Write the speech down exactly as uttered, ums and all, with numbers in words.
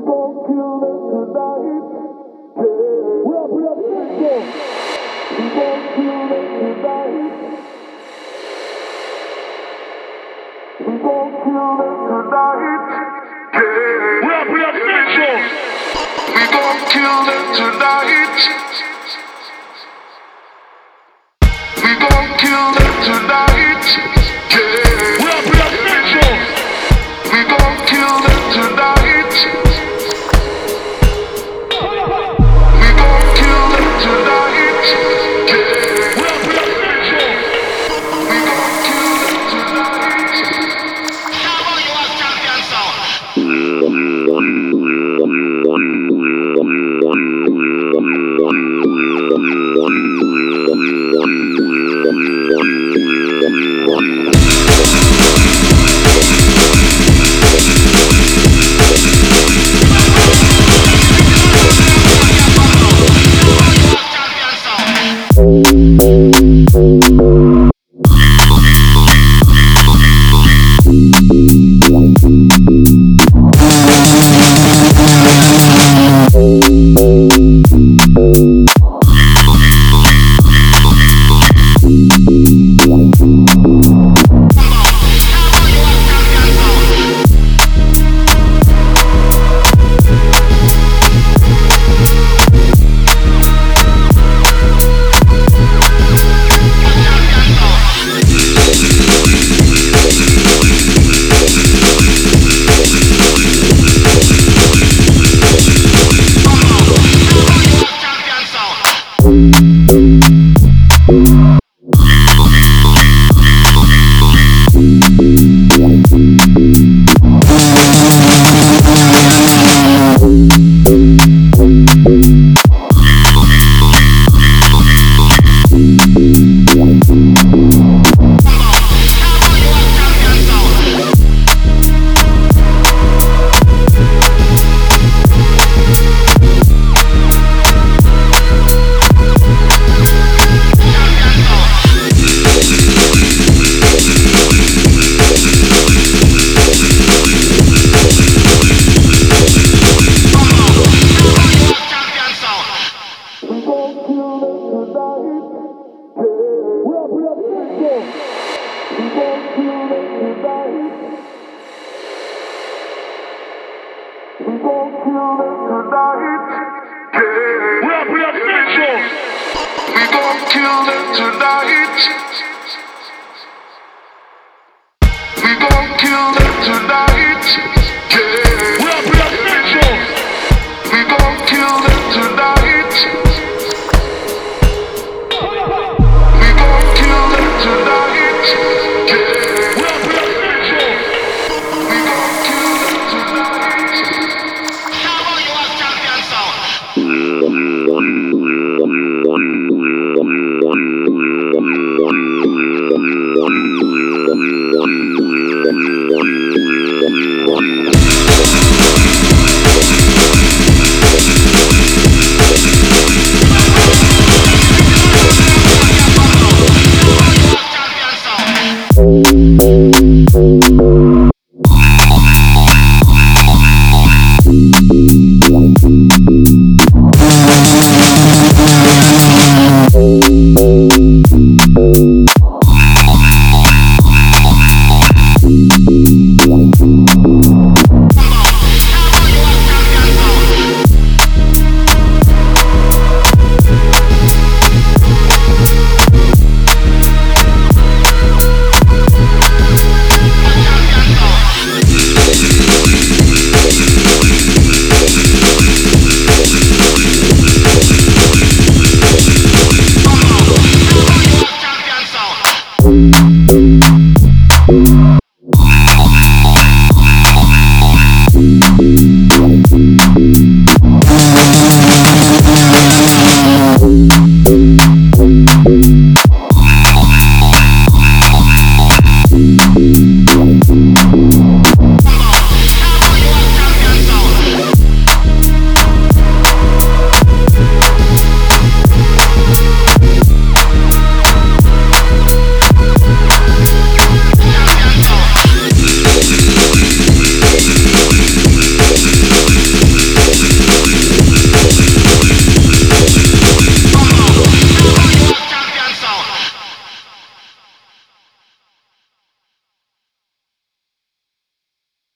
gon' kill it tonight. Yeah. We up, we up, let's go. We gon' kill it tonight. We gon' kill it tonight. Yeah. We up, we up, let's go. We gon' kill it tonight. We gon' kill it tonight. Yeah. We up, we up, let's go. We gon' kill it tonight. We gon' kill it tonight. Yeah. We up, we up, let's go. We gon' kill it tonight. How are you as champion sound? We gon' kill it tonight. Yeah. We up, we up, let's go. We gon' kill it tonight. We gon' kill it tonight.